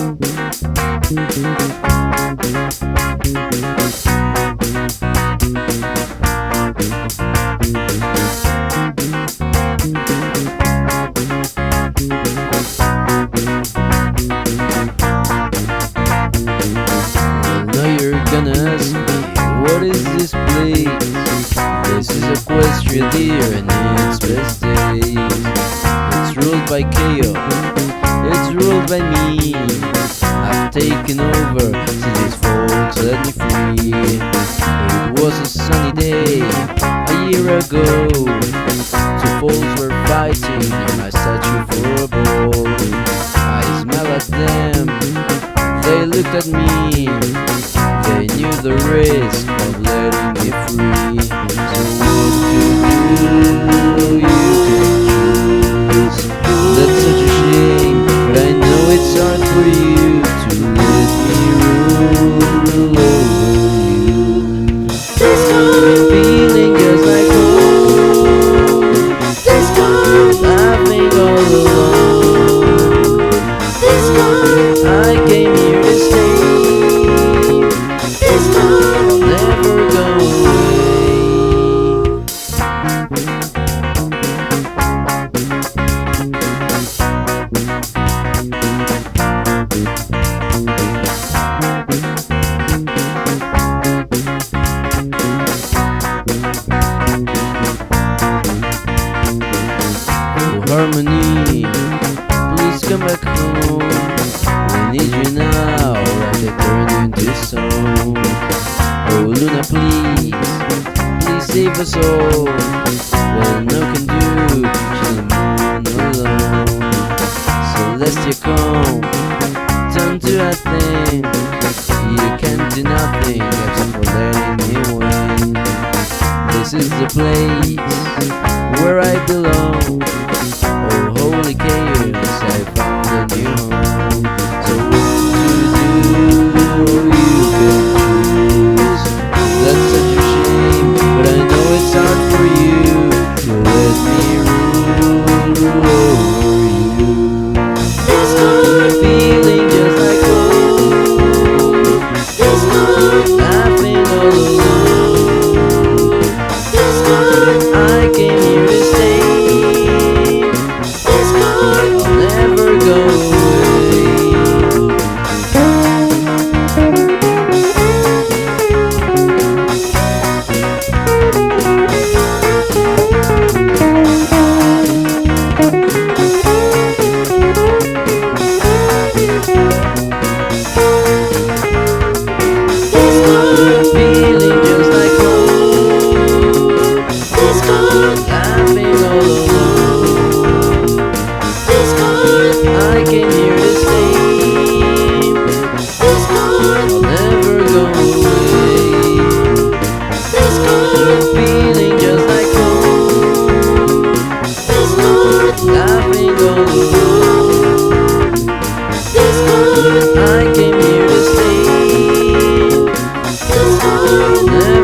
You're gonna ask me, what is this place? This is Equestria, dear, and its best days. It's ruled by chaos, it's ruled by me. I've taken over since these folks set me free. It was a sunny day a year ago. Two folks were fighting near my statue for a ball. I smiled at them, they looked at me. They knew the risk of letting me free. So what to do, you can choose. That's such a shame, but I know it's hard for you to let me rule over you. This good feeling just like home. This good laughing all alone. This good I came here to stay. I'll never go away. Oh, Harmony, please come back home. We need you now, right to turn you into stone. Oh Luna, please save us all. Well, no can do, she's the moon alone. Celestia, come, turn to a thing. You can't do nothing except for letting me win. This is the place where I belong. Oh holy chaos, I found a new home. So what to do, you can choose. That's such a shame, but I know it's hard for you to let me rule over you. This good feeling just like home. This good laughing all alone. This good I came here to stay. This good I'll never go away. Feeling just like home. This good laughing all alone. This good I came here to stay. This good I'll never go away. This good feeling just like home. This good laughing all alone. This good I came here to stay. This good